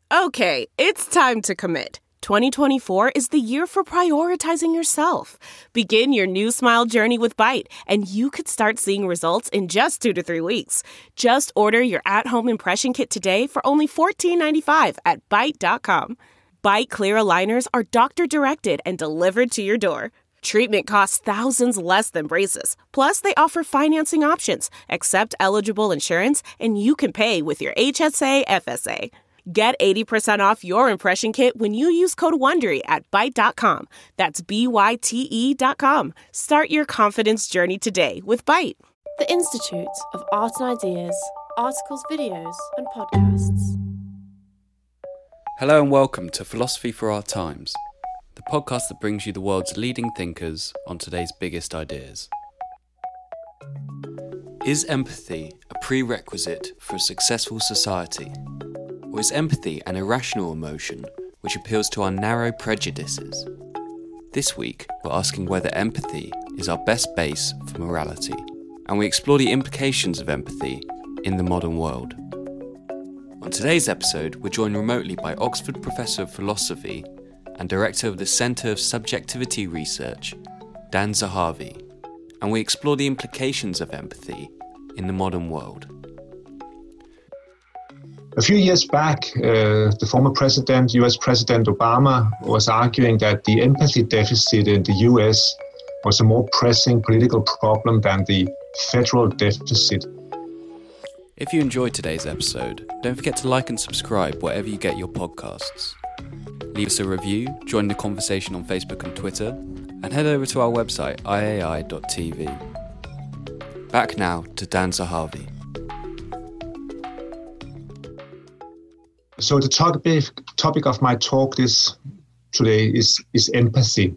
Okay, it's time to commit. 2024 is the year for prioritizing yourself. Begin your new smile journey with Byte, and you could start seeing results in just 2 to 3 weeks. Just order your at-home impression kit today for only $14.95 at Byte.com. Byte Clear aligners are doctor-directed and delivered to your door. Treatment costs thousands less than braces. Plus, they offer financing options, accept eligible insurance, and you can pay with your HSA FSA. Get 80% off your impression kit when you use code WONDERY at Byte.com. That's BYTE.com. Start your confidence journey today with Byte. The Institute of Art and Ideas. Articles, videos, and podcasts. Hello and welcome to Philosophy for Our Times, the podcast that brings you the world's leading thinkers on today's biggest ideas. Is empathy a prerequisite for a successful society? Or is empathy an irrational emotion which appeals to our narrow prejudices? This week, we're asking whether empathy is our best base for morality, and we explore the implications of empathy in the modern world. On today's episode, we're joined remotely by Oxford Professor of Philosophy and Director of the Centre of Subjectivity Research, Dan Zahavi, and we explore the implications of empathy in the modern world. A few years back, the former president, US President Obama, was arguing that the empathy deficit in the US was a more pressing political problem than the federal deficit. If you enjoyed today's episode, don't forget to like and subscribe wherever you get your podcasts. Leave us a review, join the conversation on Facebook and Twitter, and head over to our website, iai.tv. Back now to Dan Zahavi. So the topic of my talk today is empathy.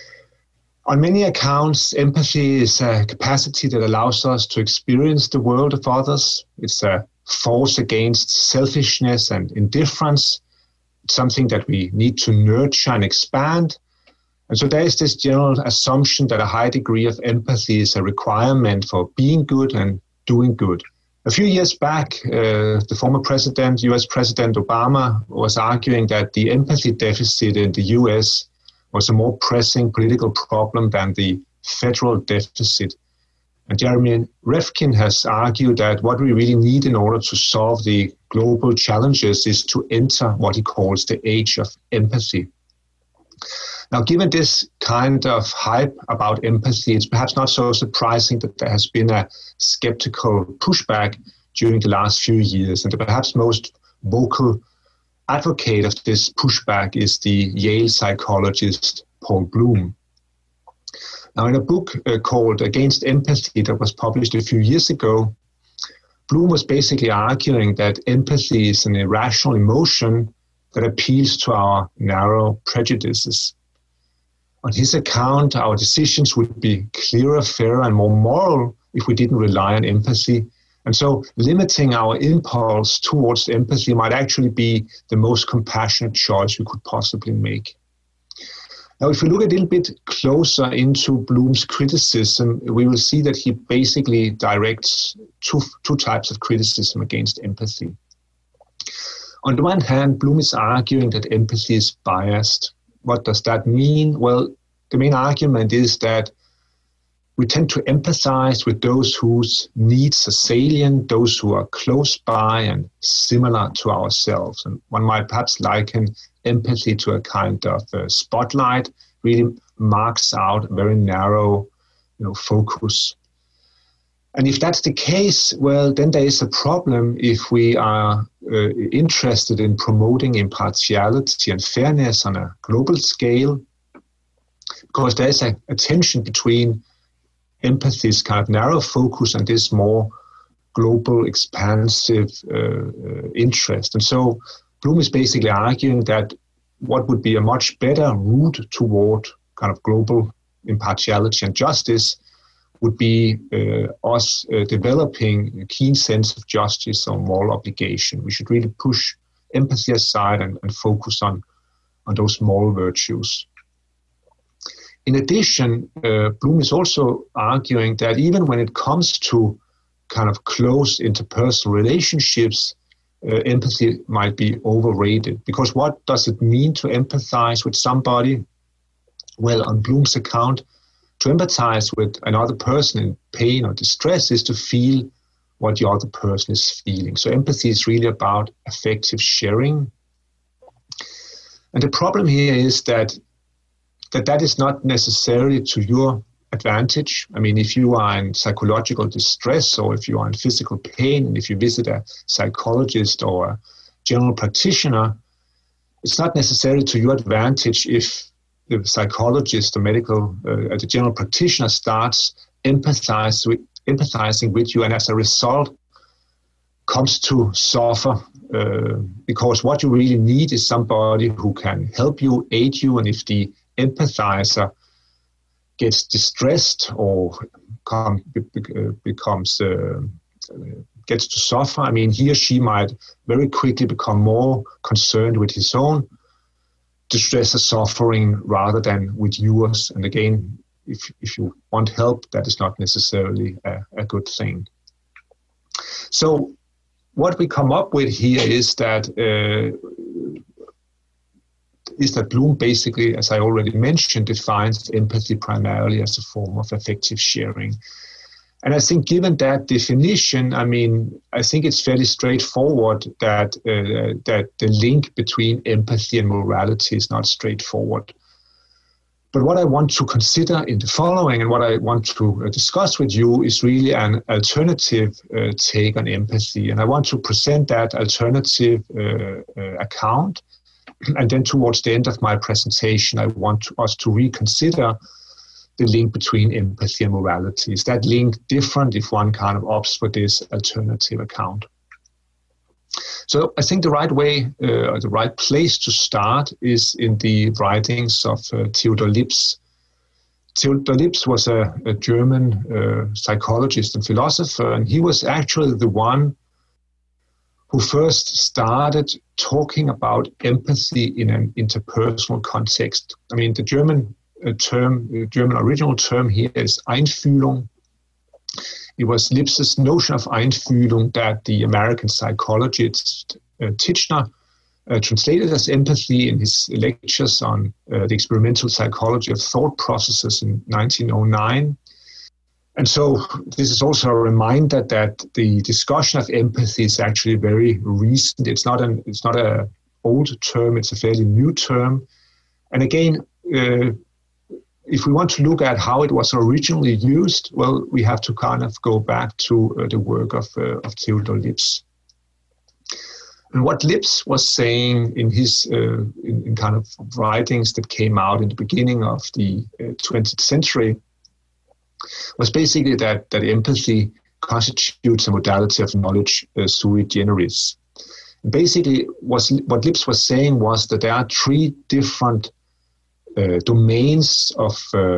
On many accounts, empathy is a capacity that allows us to experience the world of others. It's a force against selfishness and indifference. It's something that we need to nurture and expand. And so there is this general assumption that a high degree of empathy is a requirement for being good and doing good. A few years back, the former president, US President Obama, was arguing that the empathy deficit in the US was a more pressing political problem than the federal deficit. And Jeremy Rifkin has argued that what we really need in order to solve the global challenges is to enter what he calls the age of empathy. Now, given this kind of hype about empathy, it's perhaps not so surprising that there has been a skeptical pushback during the last few years. And the perhaps most vocal advocate of this pushback is the Yale psychologist Paul Bloom. Now, in a book called Against Empathy that was published a few years ago, Bloom was basically arguing that empathy is an irrational emotion that appeals to our narrow prejudices. On his account, our decisions would be clearer, fairer, and more moral if we didn't rely on empathy. And so limiting our impulse towards empathy might actually be the most compassionate choice we could possibly make. Now, if we look a little bit closer into Bloom's criticism, we will see that he basically directs two types of criticism against empathy. On the one hand, Bloom is arguing that empathy is biased. What does that mean? Well, the main argument is that we tend to empathize with those whose needs are salient, those who are close by and similar to ourselves. And one might perhaps liken empathy to a kind of spotlight, really marks out a very narrow, focus. And if that's the case, well, then there is a problem if we are interested in promoting impartiality and fairness on a global scale, because there is a tension between empathy's kind of narrow focus and this more global, expansive interest. And so Bloom is basically arguing that what would be a much better route toward kind of global impartiality and justice would be us developing a keen sense of justice or moral obligation. We should really push empathy aside and focus on those moral virtues. In addition, Bloom is also arguing that even when it comes to kind of close interpersonal relationships, empathy might be overrated. Because what does it mean to empathize with somebody? Well, on Bloom's account, to empathize with another person in pain or distress is to feel what the other person is feeling. So empathy is really about affective sharing. And the problem here is that is not necessarily to your advantage. I mean, if you are in psychological distress or if you are in physical pain, and if you visit a psychologist or a general practitioner, it's not necessarily to your advantage if the psychologist or the general practitioner starts empathizing with you, and as a result comes to suffer, because what you really need is somebody who can help you, aid you, and if the empathizer gets distressed or gets to suffer, I mean, he or she might very quickly become more concerned with his own distress or suffering rather than with yours. And again, if you want help, that is not necessarily a good thing. So what we come up with here is that Bloom basically, as I already mentioned, defines empathy primarily as a form of affective sharing. And I think given that definition, I think it's fairly straightforward that the link between empathy and morality is not straightforward. But what I want to consider in the following and what I want to discuss with you is really an alternative take on empathy. And I want to present that alternative account. And then towards the end of my presentation, I want us to reconsider the link between empathy and morality. Is that link different if one kind of opts for this alternative account? So I think the right way, or the right place to start is in the writings of Theodor Lipps. Theodor Lipps was a German psychologist and philosopher, and he was actually the one who first started talking about empathy in an interpersonal context. I mean, the German original term here is Einfühlung. It was Lipps's notion of Einfühlung that the American psychologist Titchener translated as empathy in his lectures on the experimental psychology of thought processes in 1909. And so this is also a reminder that the discussion of empathy is actually very recent. It's not an old term, it's a fairly new term. And again, if we want to look at how it was originally used, well, we have to kind of go back to the work of Theodor Lipps. And what Lipps was saying in his in kind of writings that came out in the beginning of the 20th century was basically that empathy constitutes a modality of knowledge sui generis. Basically, what Lipps was saying was that there are three different domains of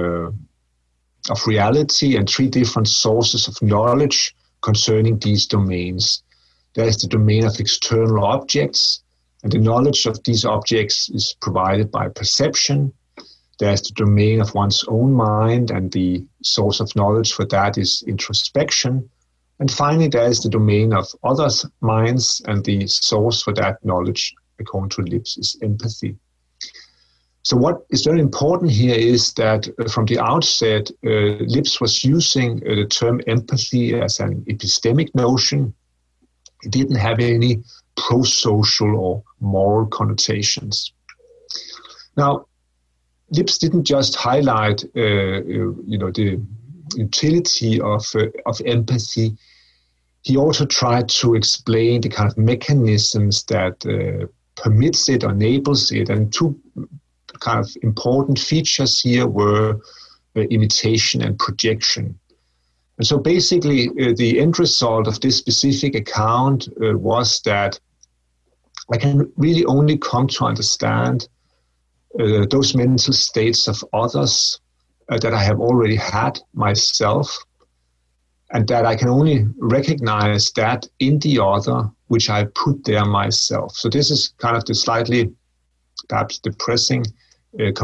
reality and three different sources of knowledge concerning these domains. There is the domain of external objects, and the knowledge of these objects is provided by perception. There's the domain of one's own mind, and the source of knowledge for that is introspection. And finally, there is the domain of others' minds, and the source for that knowledge, according to Lipps, is empathy. So what is very important here is that from the outset, Lipps was using the term empathy as an epistemic notion. It didn't have any pro-social or moral connotations. Now, Lipps didn't just highlight, the utility of empathy. He also tried to explain the kind of mechanisms that permits it, enables it, and two kind of important features here were imitation and projection. And so basically, the end result of this specific account was that I can really only come to understand those mental states of others that I have already had myself, and that I can only recognize that in the other, which I put there myself. So this is kind of the slightly, perhaps depressing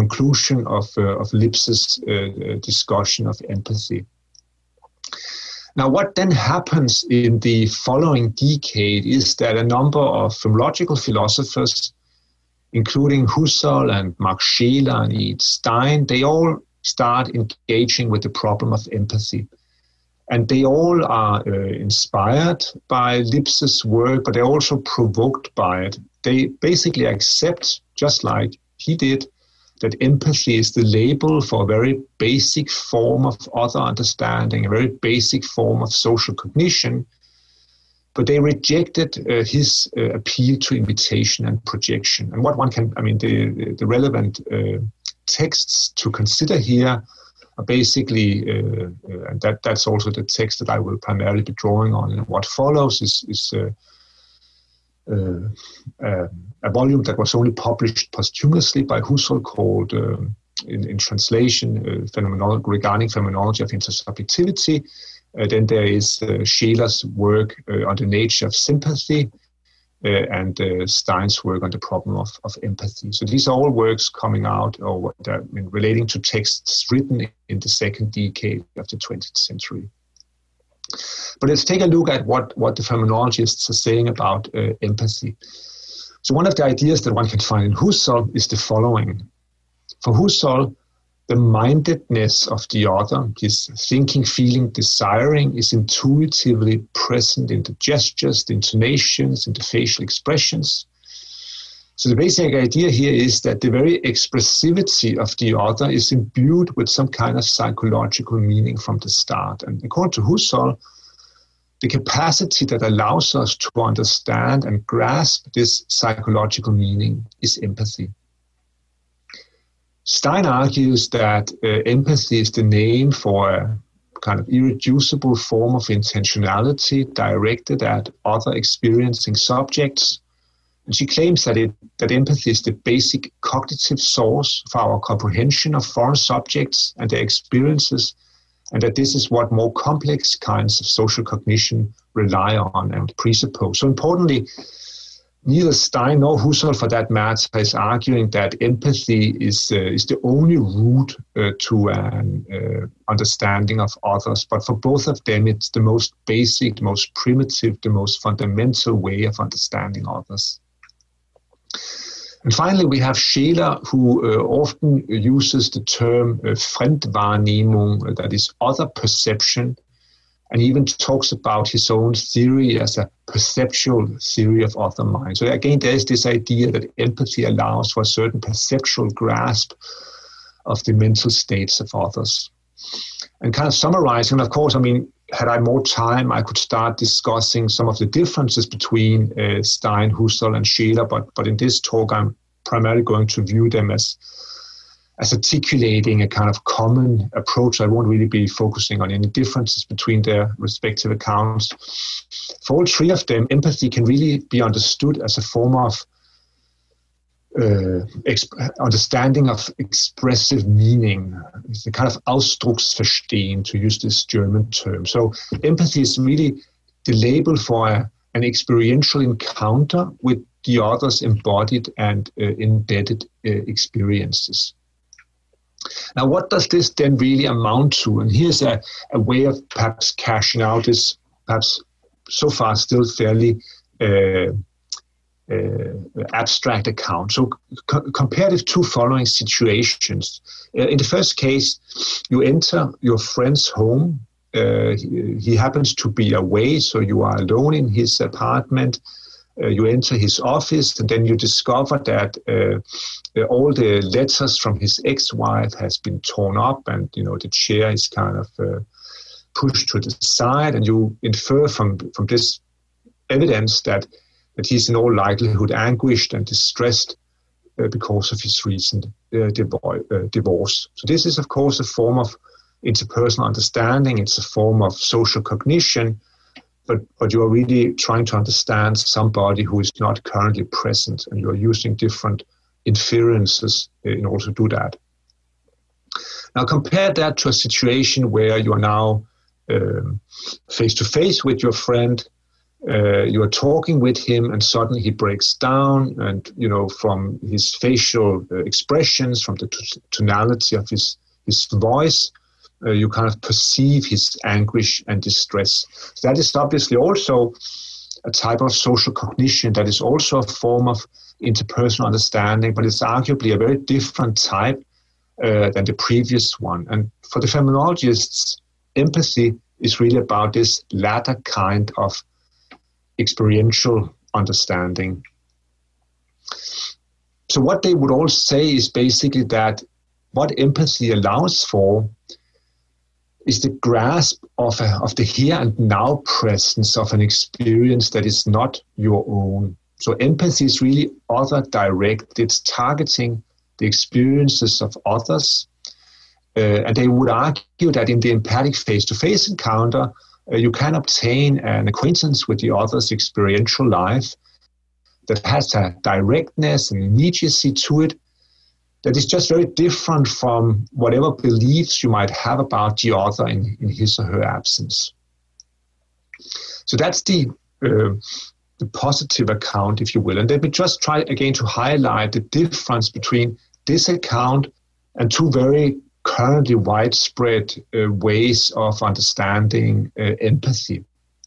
conclusion of Lipps's discussion of empathy. Now, what then happens in the following decade is that a number of phenomenological philosophers, including Husserl and Max Scheler and E. Stein, they all start engaging with the problem of empathy. And they all are inspired by Lips's work, but they're also provoked by it. They basically accept, just like he did, that empathy is the label for a very basic form of other understanding, a very basic form of social cognition. But they rejected his appeal to imitation and projection. And what one can, the relevant texts to consider here are basically, and that's also the text that I will primarily be drawing on. And what follows is a volume that was only published posthumously by Husserl called, in translation, regarding phenomenology of intersubjectivity. Then there is Scheler's work on the nature of sympathy, and Stein's work on the problem of empathy. So these are all works coming out or relating to texts written in the second decade of the 20th century. But let's take a look at what the phenomenologists are saying about empathy. So one of the ideas that one can find in Husserl is the following. For Husserl, the mindedness of the other, his thinking, feeling, desiring, is intuitively present in the gestures, the intonations, in the facial expressions. So the basic idea here is that the very expressivity of the other is imbued with some kind of psychological meaning from the start. And according to Husserl, the capacity that allows us to understand and grasp this psychological meaning is empathy. Stein argues that empathy is the name for a kind of irreducible form of intentionality directed at other experiencing subjects. And she claims that empathy is the basic cognitive source for our comprehension of foreign subjects and their experiences, and that this is what more complex kinds of social cognition rely on and presuppose. So importantly, neither Stein nor Husserl, for that matter, is arguing that empathy is the only route to an understanding of others. But for both of them, it's the most basic, the most primitive, the most fundamental way of understanding others. And finally, we have Scheler, who often uses the term Fremdwahrnehmung, that is other perception, and even talks about his own theory as a perceptual theory of other minds. So again, there is this idea that empathy allows for a certain perceptual grasp of the mental states of others. And kind of summarizing, of course, had I more time, I could start discussing some of the differences between Stein, Husserl, and Scheler, but in this talk, I'm primarily going to view them as articulating a kind of common approach. I won't really be focusing on any differences between their respective accounts. For all three of them, empathy can really be understood as a form of understanding of expressive meaning. It's a kind of Ausdrucksverstehen, to use this German term. So empathy is really the label for an experiential encounter with the other's embodied and embedded experiences. Now, what does this then really amount to? And here's a way of perhaps cashing out this, perhaps so far still fairly abstract account. So compare the two following situations. In the first case, you enter your friend's home. He happens to be away, so you are alone in his apartment. You enter his office, and then you discover that all the letters from his ex-wife has been torn up, and the chair is kind of pushed to the side, and you infer from this evidence that he's in all likelihood anguished and distressed because of his recent divorce. So this is, of course, a form of interpersonal understanding. It's a form of social cognition, but you are really trying to understand somebody who is not currently present, and you are using different inferences in order to do that. Now compare that to a situation where you are now face-to-face with your friend. You are talking with him, and suddenly he breaks down, and from his facial expressions, from the tonality of his voice, you kind of perceive his anguish and distress. So that is obviously also a type of social cognition that is also a form of interpersonal understanding, but it's arguably a very different type than the previous one. And for the phenomenologists, empathy is really about this latter kind of experiential understanding. So what they would all say is basically that what empathy allows for is the grasp of the here and now presence of an experience that is not your own. So empathy is really other-directed. It's targeting the experiences of others. And they would argue that in the empathic face-to-face encounter, you can obtain an acquaintance with the other's experiential life that has a directness and immediacy to it that is just very different from whatever beliefs you might have about the other in his or her absence. So that's the positive account, if you will. And let me just try again to highlight the difference between this account and two very currently widespread ways of understanding empathy.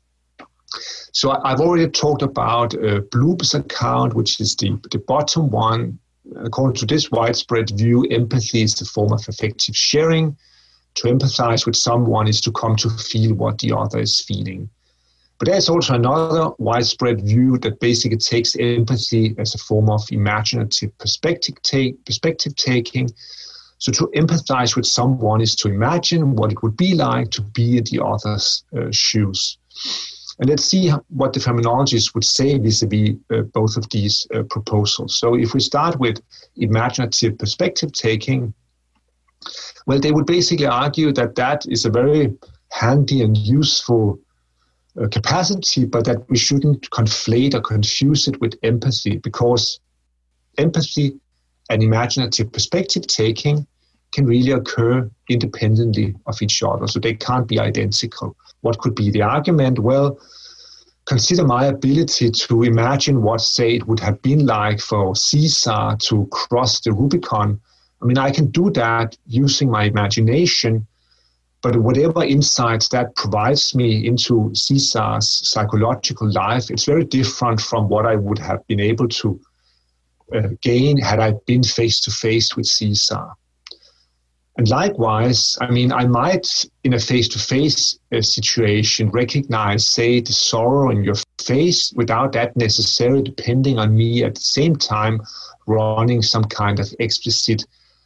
So I've already talked about Bloom's account, which is the bottom one. According to this widespread view, empathy is the form of affective sharing. To empathize with someone is to come to feel what the other is feeling. But there's also another widespread view that basically takes empathy as a form of imaginative perspective taking. So to empathize with someone is to imagine what it would be like to be in the other's shoes. And let's see what the phenomenologists would say vis-a-vis both of these proposals. So if we start with imaginative perspective taking, well, they would basically argue that that is a very handy and useful capacity, but that we shouldn't conflate or confuse it with empathy, because empathy and imaginative perspective taking can really occur independently of each other, so they can't be identical. What could be the argument? Well, consider my ability to imagine what, say, it would have been like for Caesar to cross the Rubicon. I mean, I can do that using my imagination, but whatever insights that provides me into Caesar's psychological life, it's very different from what I would have been able to gain had I been face-to-face with Caesar. And likewise, I mean, I might, in a face-to-face situation, recognize, say, the sorrow in your face without that necessarily depending on me at the same time running some kind of explicit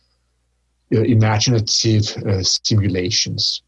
imaginative simulations.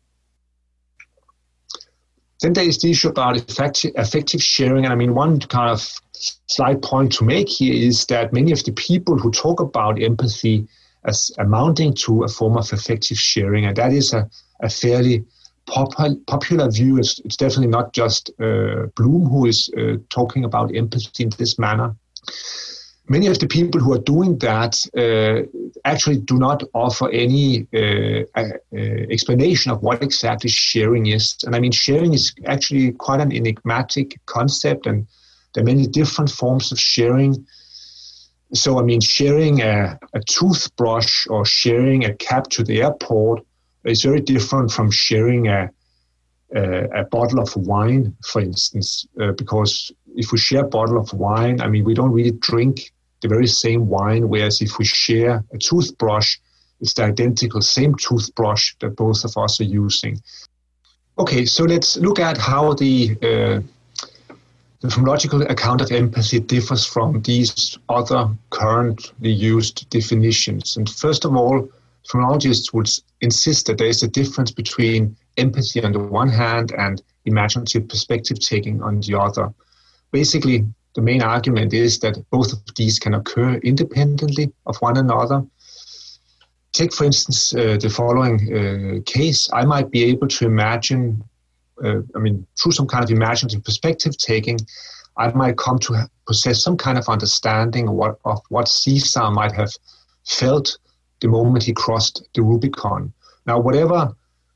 Then there is the issue about affective sharing. And I mean, one kind of slight point to make here is that many of the people who talk about empathy as amounting to a form of affective sharing, and that is a fairly popular view. It's definitely not just Bloom who is talking about empathy in this manner. Many of the people who are doing that actually do not offer any explanation of what exactly sharing is. And I mean, sharing is actually quite an enigmatic concept, and there are many different forms of sharing. So, I mean, sharing a toothbrush or sharing a cab to the airport is very different from sharing a bottle of wine, for instance, because if we share a bottle of wine, I mean, we don't really drink the very same wine, whereas if we share a toothbrush, it's the identical same toothbrush that both of us are using. Okay, so let's look at how the phenomenological account of empathy differs from these other currently used definitions. And first of all, phenomenologists would insist that there is a difference between empathy on the one hand and imaginative perspective taking on the other. Basically, the main argument is that both of these can occur independently of one another. Take, for instance, the following case. I might be able to imagine, through some kind of imaginative perspective taking, I might come to possess some kind of understanding of what Caesar might have felt the moment he crossed the Rubicon. Now, whatever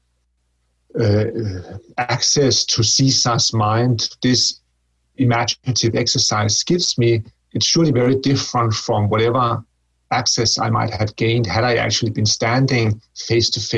access to Caesar's mind this imaginative exercise gives me, it's surely very different from whatever access I might have gained had I actually been standing face to face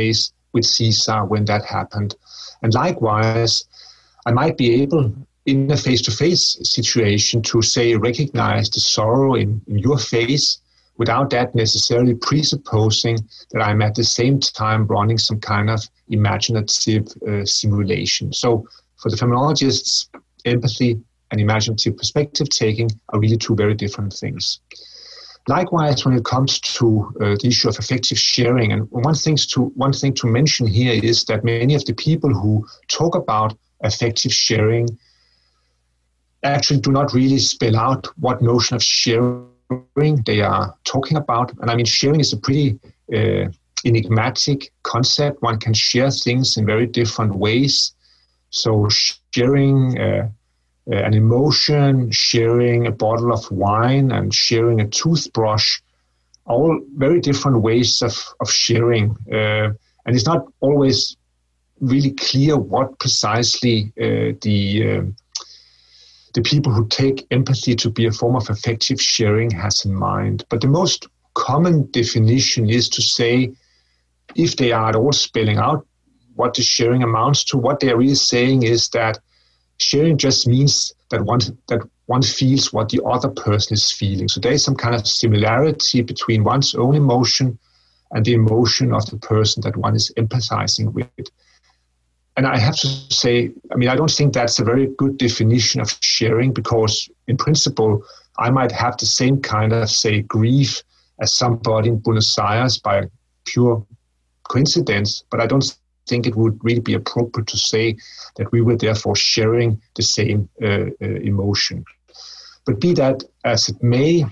with Caesar when that happened. And likewise, I might be able, in a face-to-face situation, to say, recognize the sorrow in your face without that necessarily presupposing that I'm at the same time running some kind of imaginative simulation. So for the phenomenologists, empathy and imaginative perspective taking are really two very different things. Likewise, when it comes to the issue of affective sharing, and one thing to mention here is that many of the people who talk about affective sharing actually do not really spell out what notion of sharing they are talking about. And I mean, sharing is a pretty enigmatic concept. One can share things in very different ways. So sharing an emotion, sharing a bottle of wine, and sharing a toothbrush, all very different ways of sharing. And it's not always really clear what precisely the people who take empathy to be a form of affective sharing has in mind. But the most common definition is to say, if they are at all spelling out what the sharing amounts to, what they are really saying is that sharing just means that one feels what the other person is feeling. So there is some kind of similarity between one's own emotion and the emotion of the person that one is empathizing with. And I have to say, I mean, I don't think that's a very good definition of sharing, because in principle, I might have the same kind of, say, grief as somebody in Buenos Aires by pure coincidence, but I don't think it would really be appropriate to say that we were therefore sharing the same emotion. But be that as it may,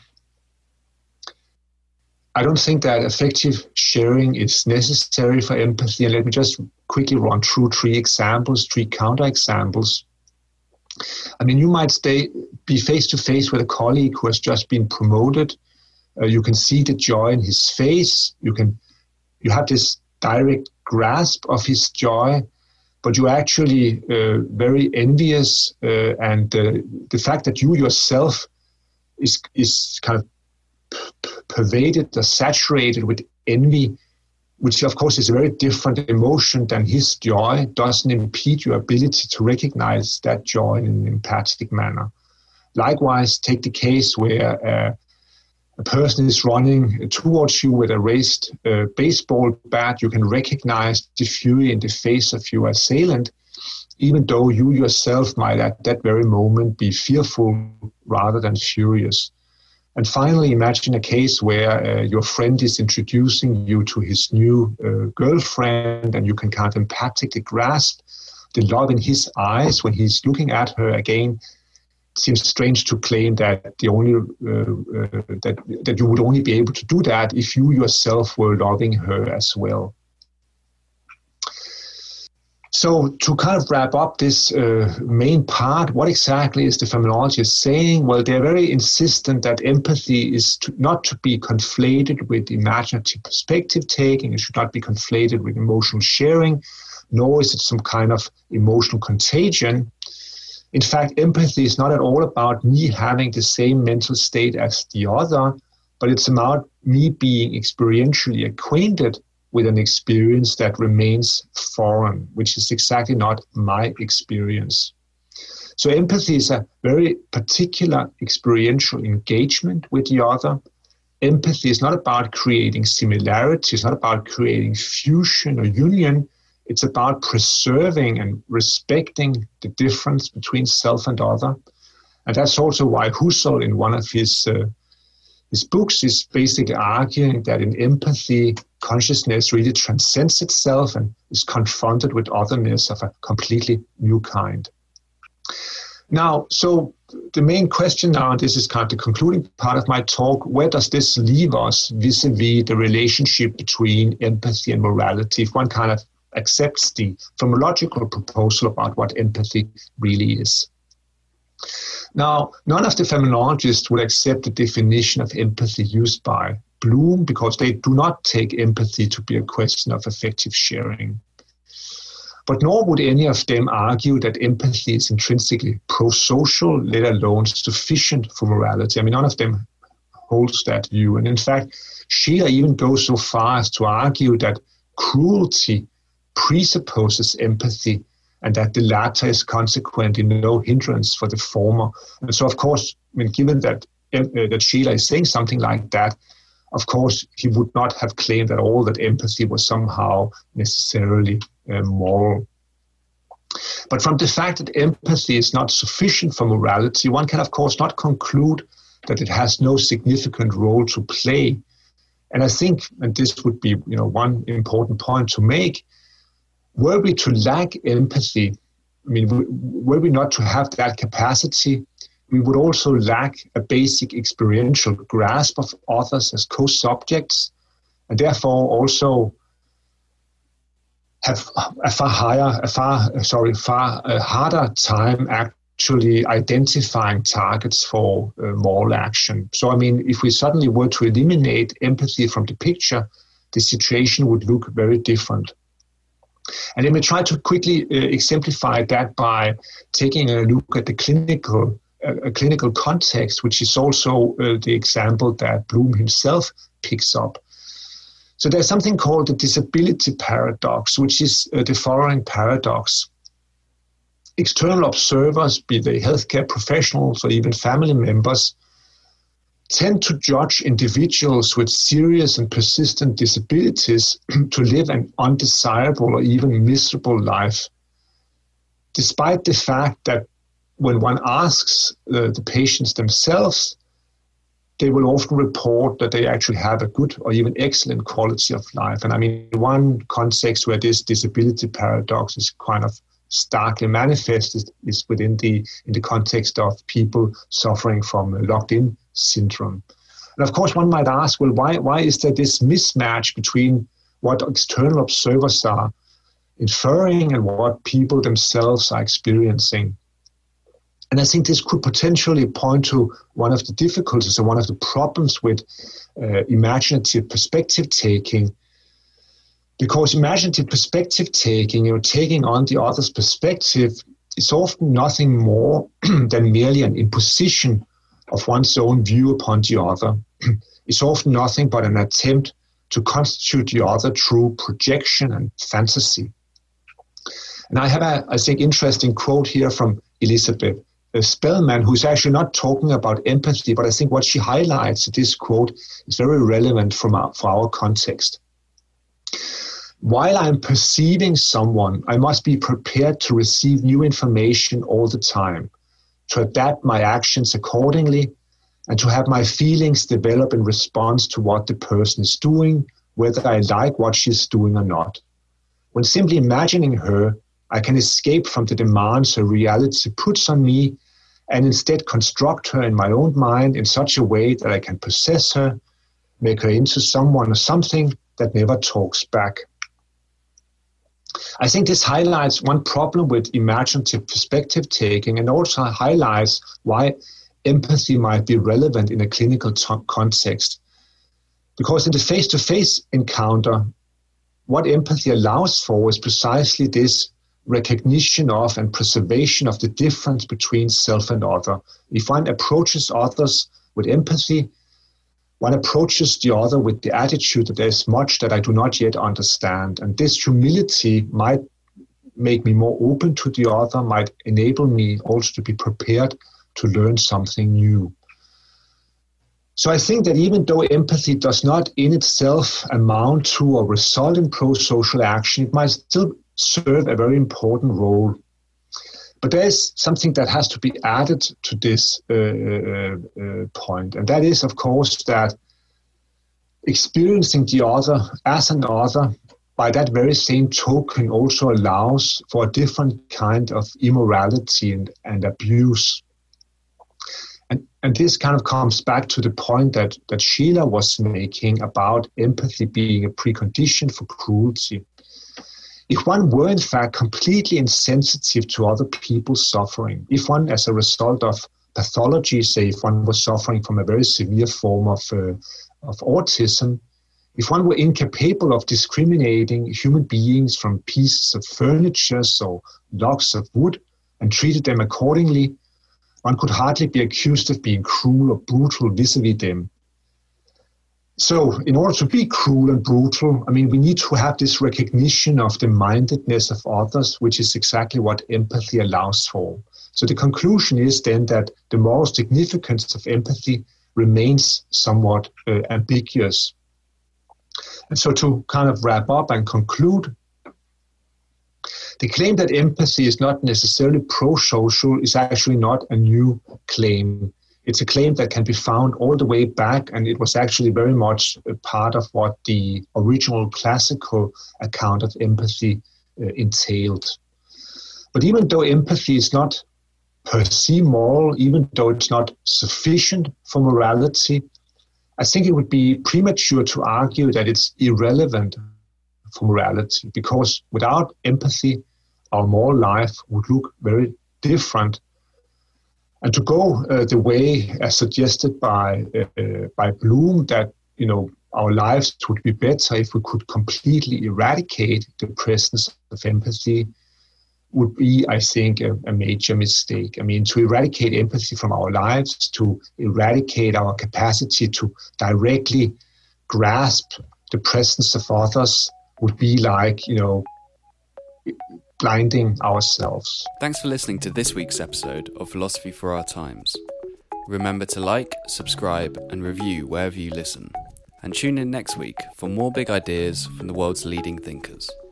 I don't think that affective sharing is necessary for empathy. And let me just quickly run through three counterexamples. I mean, you might be face-to-face with a colleague who has just been promoted. You can see the joy in his face. You have this direct grasp of his joy, but you're actually very envious, and the fact that you yourself is kind of pervaded or saturated with envy, which of course is a very different emotion than his joy, doesn't impede your ability to recognize that joy in an empathic manner. Likewise, take the case where a person is running towards you with a raised baseball bat. You can recognize the fury in the face of your assailant, even though you yourself might at that very moment be fearful rather than furious. And finally, imagine a case where your friend is introducing you to his new girlfriend, and you can kind of empathically grasp the love in his eyes when he's looking at her again. It seems strange to claim that that you would only be able to do that if you yourself were loving her as well. So to kind of wrap up this main part, what exactly is the phenomenologist saying? Well, they're very insistent that empathy is not to be conflated with imaginative perspective taking. It should not be conflated with emotional sharing, nor is it some kind of emotional contagion. In fact, empathy is not at all about me having the same mental state as the other, but it's about me being experientially acquainted with an experience that remains foreign, which is exactly not my experience. So empathy is a very particular experiential engagement with the other. Empathy is not about creating similarity, it's not about creating fusion or union. It's about preserving and respecting the difference between self and other. And that's also why Husserl, in one of his books, is basically arguing that in empathy, consciousness really transcends itself and is confronted with otherness of a completely new kind. Now, so the main question now, and this is kind of the concluding part of my talk, where does this leave us vis-a-vis the relationship between empathy and morality, if one kind of accepts the phenomenological proposal about what empathy really is? Now, none of the phenomenologists would accept the definition of empathy used by Bloom, because they do not take empathy to be a question of affective sharing. But nor would any of them argue that empathy is intrinsically pro-social, let alone sufficient for morality. I mean, none of them holds that view. And in fact, Scheler even goes so far as to argue that cruelty presupposes empathy, and that the latter is consequently no hindrance for the former. And so, of course, given that Scheler is saying something like that, of course, he would not have claimed at all that empathy was somehow necessarily moral. But from the fact that empathy is not sufficient for morality, one can, of course, not conclude that it has no significant role to play. And I think, and this would be one important point to make, were we to lack empathy, were we not to have that capacity, we would also lack a basic experiential grasp of others as co-subjects, and therefore also have a far harder time actually identifying targets for moral action. So, if we suddenly were to eliminate empathy from the picture, the situation would look very different. And let me try to quickly exemplify that by taking a look at the clinical context, which is also the example that Bloom himself picks up. So there's something called the disability paradox, which is the following paradox. External observers, be they healthcare professionals or even family members, tend to judge individuals with serious and persistent disabilities to live an undesirable or even miserable life, despite the fact that when one asks the patients themselves, they will often report that they actually have a good or even excellent quality of life. And one context where this disability paradox is kind of starkly manifested is within in the context of people suffering from locked-in syndrome. And of course, one might ask, well, why is there this mismatch between what external observers are inferring and what people themselves are experiencing? And I think this could potentially point to one of the difficulties or one of the problems with imaginative perspective taking, because imaginative perspective taking, taking on the other's perspective, is often nothing more than merely an imposition of one's own view upon the other. It's often nothing but an attempt to constitute the other through projection and fantasy. And I have I think, interesting quote here from Elizabeth Spellman, who's actually not talking about empathy, but I think what she highlights in this quote is very relevant for our context. While I'm perceiving someone, I must be prepared to receive new information all the time, to adapt my actions accordingly, and to have my feelings develop in response to what the person is doing, whether I like what she's doing or not. When simply imagining her, I can escape from the demands her reality puts on me and instead construct her in my own mind in such a way that I can possess her, make her into someone or something that never talks back. I think this highlights one problem with imaginative perspective taking and also highlights why empathy might be relevant in a clinical context. Because in the face-to-face encounter, what empathy allows for is precisely this recognition of and preservation of the difference between self and other. If one approaches others with empathy, one approaches the other with the attitude that there's much that I do not yet understand. And this humility might make me more open to the other, might enable me also to be prepared to learn something new. So I think that even though empathy does not in itself amount to or result in pro-social action, it might still serve a very important role. But there is something that has to be added to this point, and that is, of course, that experiencing the other as an other by that very same token also allows for a different kind of immorality and abuse. And this kind of comes back to the point that Scheler was making about empathy being a precondition for cruelty. If one were, in fact, completely insensitive to other people's suffering, if one, as a result of pathology, say, if one was suffering from a very severe form of autism, if one were incapable of discriminating human beings from pieces of furniture or logs of wood and treated them accordingly, one could hardly be accused of being cruel or brutal vis-a-vis them. So in order to be cruel and brutal, I mean, we need to have this recognition of the mindedness of others, which is exactly what empathy allows for. So the conclusion is then that the moral significance of empathy remains somewhat ambiguous. And so to kind of wrap up and conclude, the claim that empathy is not necessarily pro-social is actually not a new claim. It's a claim that can be found all the way back, and it was actually very much a part of what the original classical account of empathy entailed. But even though empathy is not per se moral, even though it's not sufficient for morality, I think it would be premature to argue that it's irrelevant for morality, because without empathy, our moral life would look very different. And to go the way as suggested by Bloom, that our lives would be better if we could completely eradicate the presence of empathy, would be, I think, a major mistake. I mean, to eradicate empathy from our lives, to eradicate our capacity to directly grasp the presence of others, would be like, blinding ourselves. Thanks for listening to this week's episode of Philosophy for Our Times. Remember to like, subscribe, and review wherever you listen. And tune in next week for more big ideas from the world's leading thinkers.